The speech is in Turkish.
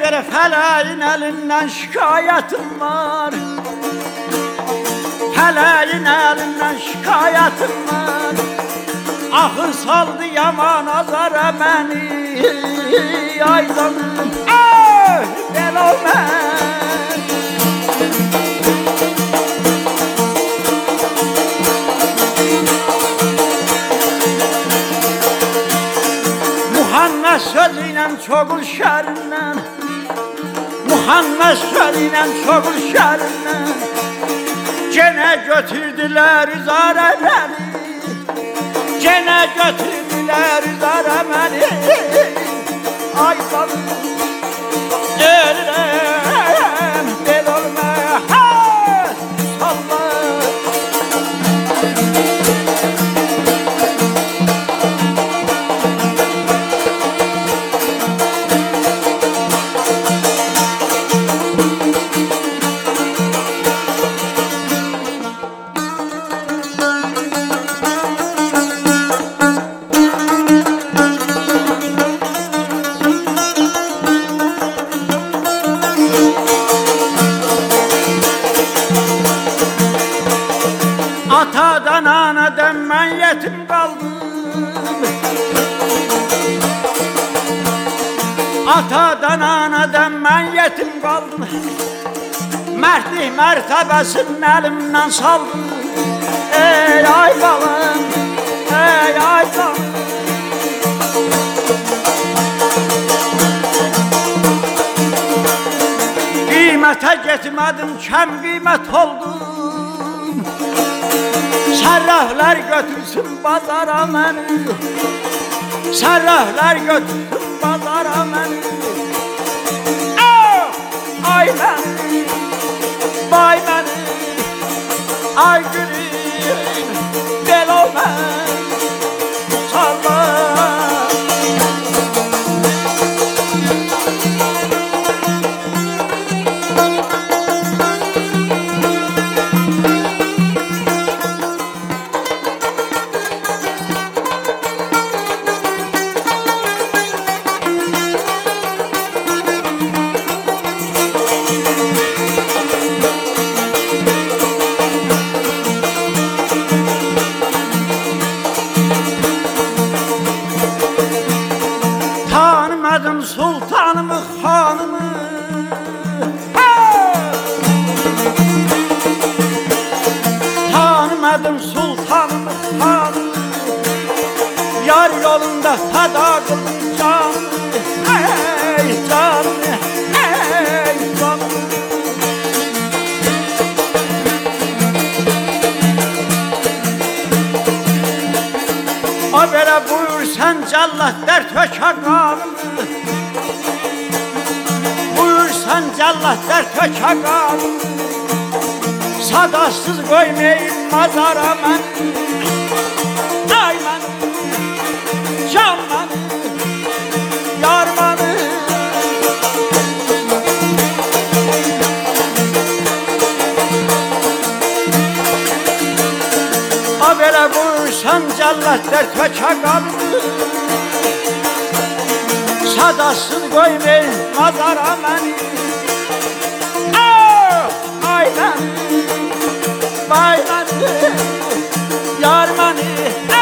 kere feleğin elinden şikayetim var. Feleğin elinden şikayetim var. Ahır saldı yaman azara beni. Ay canım, del olmaz. Muhammed sözüyle çokul şerinden, Muhammed sözüyle çokul şerinden, gene götürdüler izare beni, gene götürdüler izare beni. Ay canım, ölürüm, del olma, Allah. Atadan anadan ben yetim kaldım. Atadan anadan ben yetim kaldım. Mertlik mertebesinin elimden saldım. Ey ay balım, ey ay balım. Kıymete gitmedim, kem kıymet oldum. Sarraflar götürsün pazara beni, sarraflar götürsün pazara beni. Ay beni, vay beni, ay gülüm, del olmaz, salla. Tanımadım sultanımı, hanımı. Tanımadım sultanımı, hanımı. Yar yolunda feda kıldım canımı. Ey canımı, ey canımı. O böyle buyursan callat dert höke kanımı. Buyursan callat dert höke kanımı. Sadasız koymayın mazara beni. Ay beni, can beni, yar beni. O böyle buyursan callat dert höke kanımı. Sadasız koymayın mazara beni. Ay beni, vay beni, yar beni.